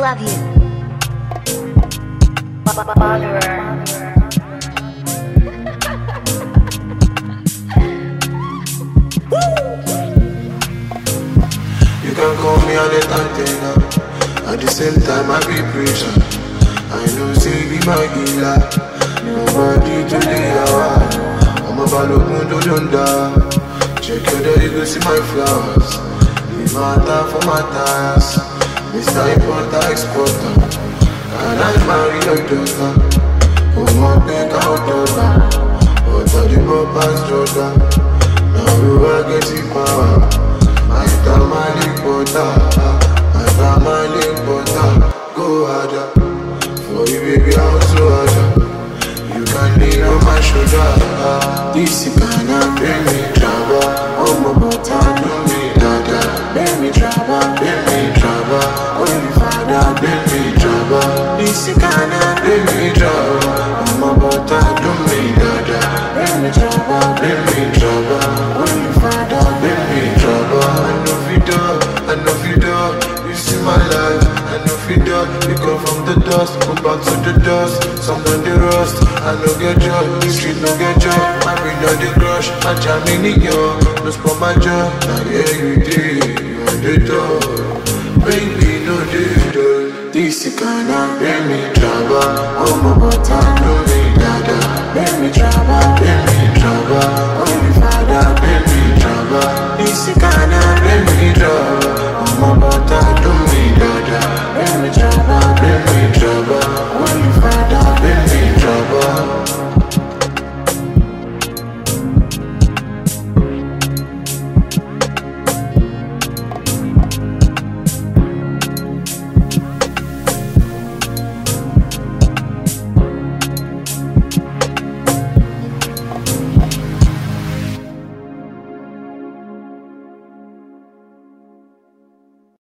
love you. You can call me an entertainer. At the same time I be preacher. I know say be my healer. Nobody to the hour. I'm a balogun to London. Check your day, you go see my flowers. The matter for my tires. Mr. Importer, Exporter. Can I marry your daughter? Oh, my big out daughter. But all the papa's daughter. Now you are getting power. My family butter. My family butter. Go harder. For you baby, I'm so harder. You can lean on my shoulder. This is gonna bring me trouble. Oh, my butter, do me dada. Bring me trouble, bring me trouble. Holy Father, bring me trouble. This is gonna bring me trouble. Oh, my butter, do me dada. Bring me trouble, bring me trouble. Holy Father, bring me trouble. I know you do, I know you do. You see my life, I know you do. You come from the dust, go back to the dust. Some on the rust, I no get joy. The street no get joy. My brain on the crush, my jam in yo. No spot my joy. Now yeah you did, you on the door. Baby no the door. This is gonna bring me trouble. Oh my butter, do me dada. Bring me trouble, bring me trouble.